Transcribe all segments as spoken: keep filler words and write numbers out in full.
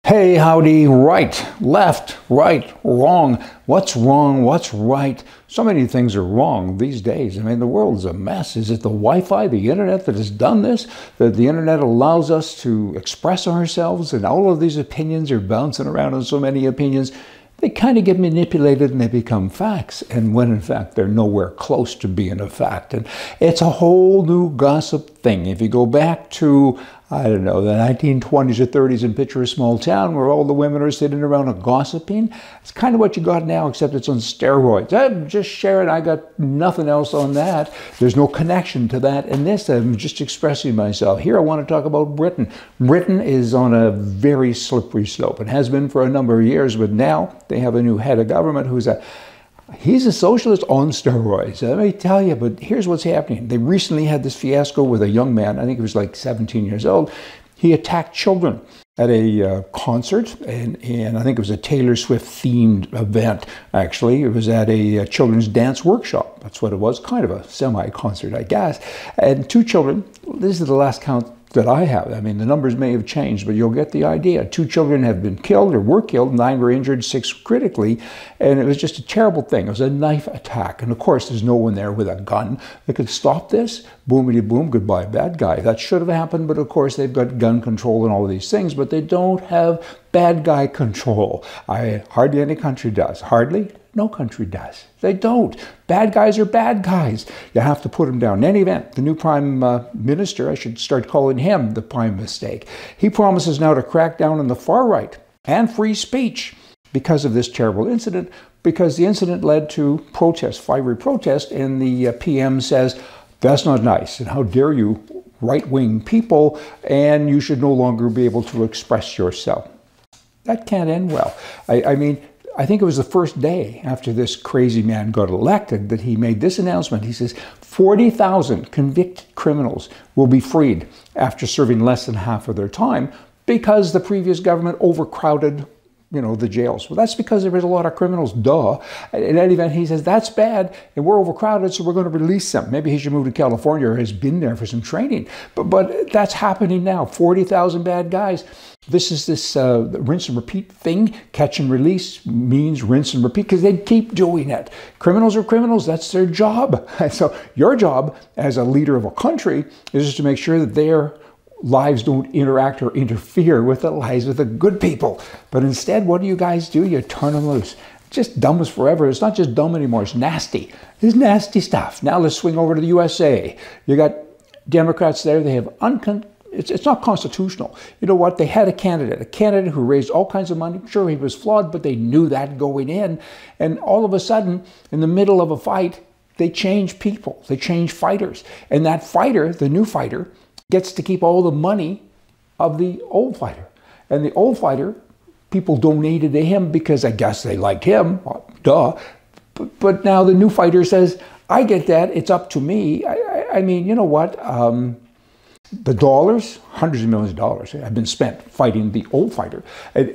Hey, howdy, right, left, right, wrong. What's wrong? What's right? So many things are wrong these days. I mean, the world is a mess. Is it the Wi-Fi, the internet that has done this? That the internet allows us to express ourselves and all of these opinions are bouncing around on so many opinions. They kind of get manipulated and they become facts. And when in fact, they're nowhere close to being a fact. And it's a whole new gossip thing. If you go back to, I don't know, the nineteen twenties or thirties and picture a small town where all the women are sitting around and gossiping, it's kind of what you got now, except it's on steroids. I'm just sharing, I got nothing else on that. There's no connection to that. And this, I'm just expressing myself. Here I want to talk about Britain. Britain is on a very slippery slope. It has been for a number of years, but now they have a new head of government who's a He's a socialist on steroids. Let me tell you, but here's what's happening. They recently had this fiasco with a young man, I think he was like seventeen years old. He attacked children at a uh, concert, and, and I think it was a Taylor Swift themed event, actually. It was at a, a children's dance workshop. That's what it was, kind of a semi-concert, I guess. And two children, this is the last count that I have. I mean, the numbers may have changed, but you'll get the idea. Two children have been killed or were killed, nine were injured, six critically, and it was just a terrible thing. It was a knife attack. And of course, there's no one there with a gun that could stop this. Boomity boom, goodbye, bad guy. That should have happened, but of course, they've got gun control and all of these things, but they don't have bad guy control. I hardly any country does. Hardly. No country does. They don't. Bad guys are bad guys. You have to put them down. In any event, the new prime uh, minister, I should start calling him the prime mistake. He promises now to crack down on the far right and free speech because of this terrible incident, because the incident led to protests, fiery protest, and the uh, P M says, that's not nice, and how dare you right-wing people, and you should no longer be able to express yourself. That can't end well. I, I mean, I think it was the first day after this crazy man got elected that he made this announcement. He says forty thousand convicted criminals will be freed after serving less than half of their time because the previous government overcrowded, you know, the jails. Well, that's because there was a lot of criminals, duh. In any event, he says, that's bad, and we're overcrowded, so we're going to release them. Maybe he should move to California or has been there for some training. But, but that's happening now, forty thousand bad guys. This is this uh, rinse and repeat thing. Catch and release means rinse and repeat because they keep doing it. Criminals are criminals. That's their job. So your job as a leader of a country is just to make sure that their lives don't interact or interfere with the lives of the good people. But instead, what do you guys do? You turn them loose. Just dumb as forever. It's not just dumb anymore. It's nasty. It's nasty stuff. Now let's swing over to the U S A. You got Democrats there. They have uncon It's, it's not constitutional. You know what? They had a candidate, a candidate who raised all kinds of money. Sure, he was flawed, but they knew that going in. And all of a sudden, in the middle of a fight, they change people. They change fighters. And that fighter, the new fighter, gets to keep all the money of the old fighter. And the old fighter, people donated to him because I guess they liked him. Well, duh. But, but now the new fighter says, I get that. It's up to me. I, I, I mean, you know what? Um, The dollars, hundreds of millions of dollars have been spent fighting the old fighter, and,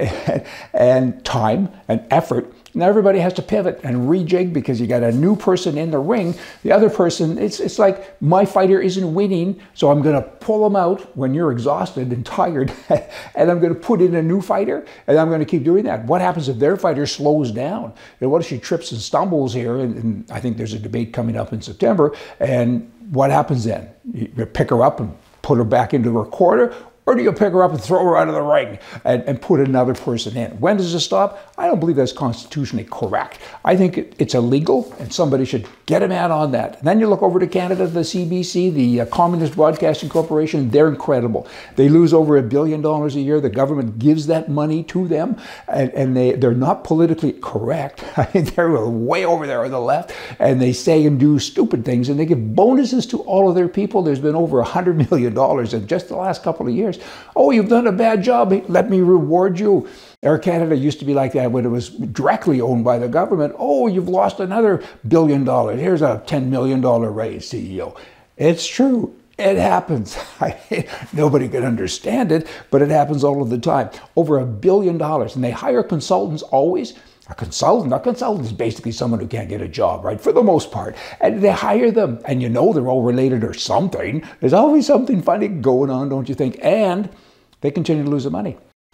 and time and effort. Now everybody has to pivot and rejig because you got a new person in the ring. The other person, it's, it's like my fighter isn't winning, so I'm going to pull him out when you're exhausted and tired, and I'm going to put in a new fighter, and I'm going to keep doing that. What happens if their fighter slows down? And what if she trips and stumbles here? And, and I think there's a debate coming up in September, and what happens then? You pick her up and put her back into her corner, or do you pick her up and throw her out of the ring and, and put another person in? When does it stop? I don't believe that's constitutionally correct. I think it, it's illegal, and somebody should get a man on that. And then you look over to Canada, the C B C, the uh, Communist Broadcasting Corporation, they're incredible. They lose over a billion dollars a year. The government gives that money to them, and, and they, they're not politically correct. I mean, they're way over there on the left, and they say and do stupid things, and they give bonuses to all of their people. There's been over one hundred million dollars in just the last couple of years. Oh, you've done a bad job. Let me reward you. Air Canada used to be like that when it was directly owned by the government. Oh, you've lost another billion dollars. Here's a ten million dollar raise, C E O. It's true. It happens. Nobody can understand it, but it happens all of the time. Over a billion dollars. And they hire consultants always. A consultant, a consultant is basically someone who can't get a job, right? For the most part. And they hire them, and you know they're all related or something. There's always something funny going on, don't you think? And they continue to lose the money.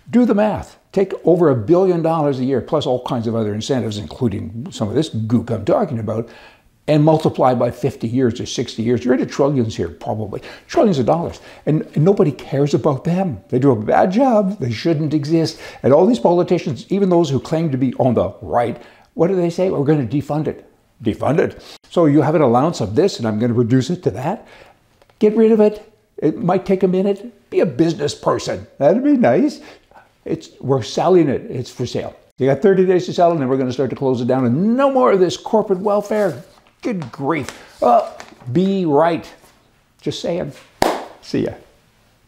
Do the math. Take over a billion dollars a year, plus all kinds of other incentives, including some of this gook I'm talking about, and multiply by fifty years or sixty years. You're into trillions here, probably. Trillions of dollars. And, and nobody cares about them. They do a bad job. They shouldn't exist. And all these politicians, even those who claim to be on the right, what do they say? We're going to defund it. Defund it. So you have an allowance of this, and I'm going to reduce it to that. Get rid of it. It might take a minute. Be a business person. That'd be nice. It's, we're selling it. It's for sale. You got thirty days to sell it, and then we're going to start to close it down. And no more of this corporate welfare. Good grief. Uh, be right. Just saying. See ya.